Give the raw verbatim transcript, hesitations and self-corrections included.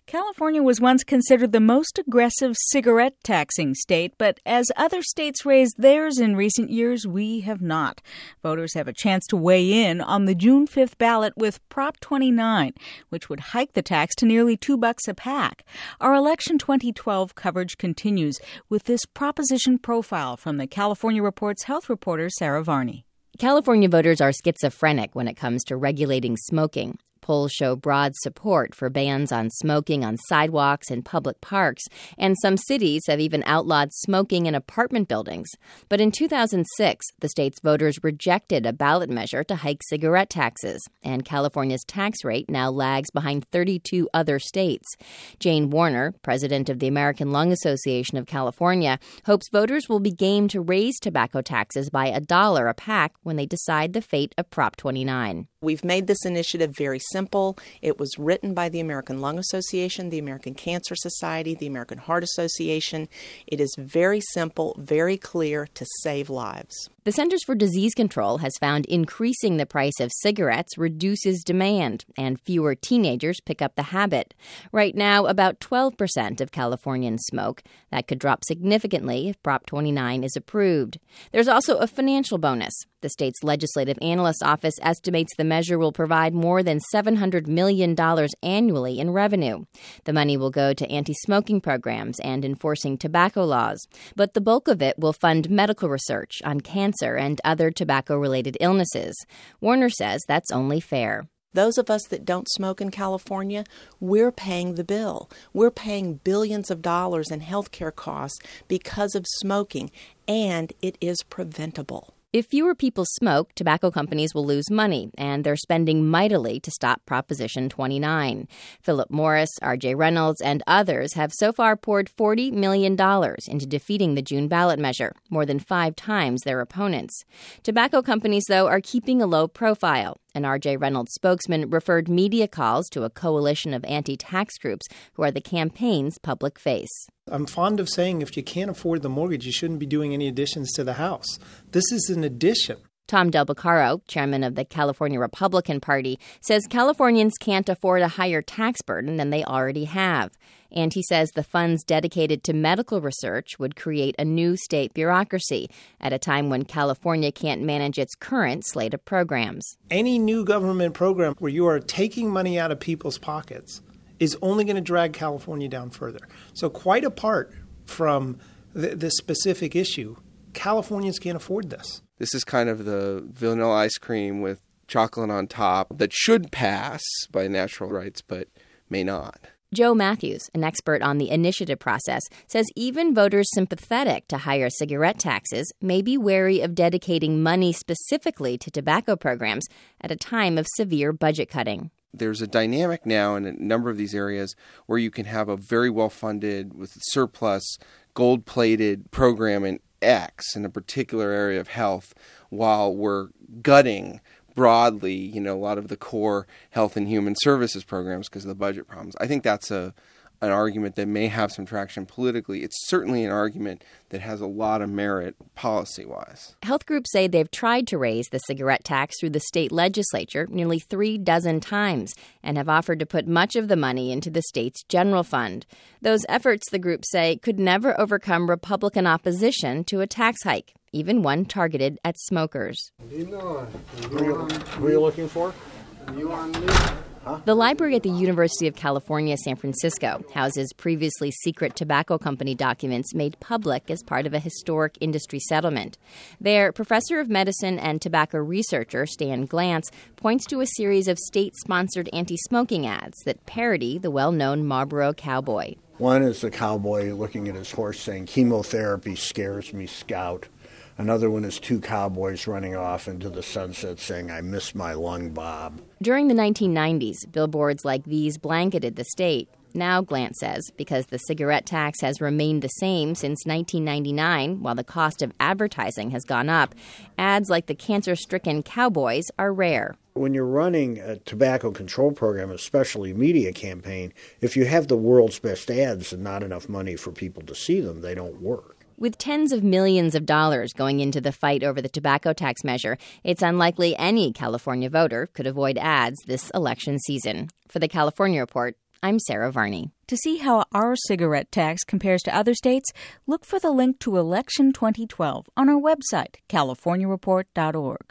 California was once considered the most aggressive cigarette taxing state, but as other states raised theirs in recent years, we have not. Voters have a chance to weigh in on the June fifth ballot with Prop twenty-nine, which would hike the tax to nearly two bucks a pack. Our Election twenty twelve coverage continues with this proposition profile from the California Report's health reporter Sarah Varney. California voters are schizophrenic when it comes to regulating smoking. Polls show broad support for bans on smoking on sidewalks and public parks, and some cities have even outlawed smoking in apartment buildings. But in two thousand six, the state's voters rejected a ballot measure to hike cigarette taxes, and California's tax rate now lags behind thirty-two other states. Jane Warner, president of the American Lung Association of California, hopes voters will be game to raise tobacco taxes by a dollar a pack when they decide the fate of Prop twenty-nine. We've made this initiative very simple. It was written by the American Lung Association, the American Cancer Society, the American Heart Association. It is very simple, very clear to save lives. The Centers for Disease Control has found increasing the price of cigarettes reduces demand, and fewer teenagers pick up the habit. Right now, about twelve percent of Californians smoke. That could drop significantly if Prop twenty-nine is approved. There's also a financial bonus. The state's Legislative Analyst Office estimates the measure will provide more than seven hundred million dollars annually in revenue. The money will go to anti-smoking programs and enforcing tobacco laws. But the bulk of it will fund medical research on cancer and other tobacco-related illnesses. Warner says that's only fair. Those of us that don't smoke in California, we're paying the bill. We're paying billions of dollars in health care costs because of smoking, and it is preventable. If fewer people smoke, tobacco companies will lose money, and they're spending mightily to stop Proposition twenty-nine. Philip Morris, R J Reynolds, and others have so far poured forty million dollars into defeating the June ballot measure, more than five times their opponents. Tobacco companies, though, are keeping a low profile. An R J Reynolds spokesman referred media calls to a coalition of anti-tax groups who are the campaign's public face. I'm fond of saying if you can't afford the mortgage, you shouldn't be doing any additions to the house. This is an addition. Tom Del Beccaro, chairman of the California Republican Party, says Californians can't afford a higher tax burden than they already have. And he says the funds dedicated to medical research would create a new state bureaucracy at a time when California can't manage its current slate of programs. Any new government program where you are taking money out of people's pockets is only going to drag California down further. So quite apart from th- this specific issue, Californians can't afford this. This is kind of the vanilla ice cream with chocolate on top that should pass by natural rights but may not. Joe Matthews, an expert on the initiative process, says even voters sympathetic to higher cigarette taxes may be wary of dedicating money specifically to tobacco programs at a time of severe budget cutting. There's a dynamic now in a number of these areas where you can have a very well-funded, with surplus, gold-plated program in X in a particular area of health while we're gutting broadly, you know, a lot of the core health and human services programs because of the budget problems. I think that's a an argument that may have some traction politically. It's certainly an argument that has a lot of merit policy-wise. Health groups say they've tried to raise the cigarette tax through the state legislature nearly three dozen times and have offered to put much of the money into the state's general fund. Those efforts, the group say, could never overcome Republican opposition to a tax hike, even one targeted at smokers. Who are you looking for? You on me? Huh? The library at the University of California, San Francisco, houses previously secret tobacco company documents made public as part of a historic industry settlement. There, professor of medicine and tobacco researcher Stan Glantz points to a series of state-sponsored anti-smoking ads that parody the well-known Marlboro cowboy. One is the cowboy looking at his horse saying, "Chemotherapy scares me, Scout." Another one is two cowboys running off into the sunset saying, "I miss my lung, Bob." During the nineteen nineties, billboards like these blanketed the state. Now, Glantz says, because the cigarette tax has remained the same since nineteen ninety-nine, while the cost of advertising has gone up, ads like the cancer-stricken cowboys are rare. When you're running a tobacco control program, especially media campaign, if you have the world's best ads and not enough money for people to see them, they don't work. With tens of millions of dollars going into the fight over the tobacco tax measure, it's unlikely any California voter could avoid ads this election season. For the California Report, I'm Sarah Varney. To see how our cigarette tax compares to other states, look for the link to Election twenty twelve on our website, california report dot org.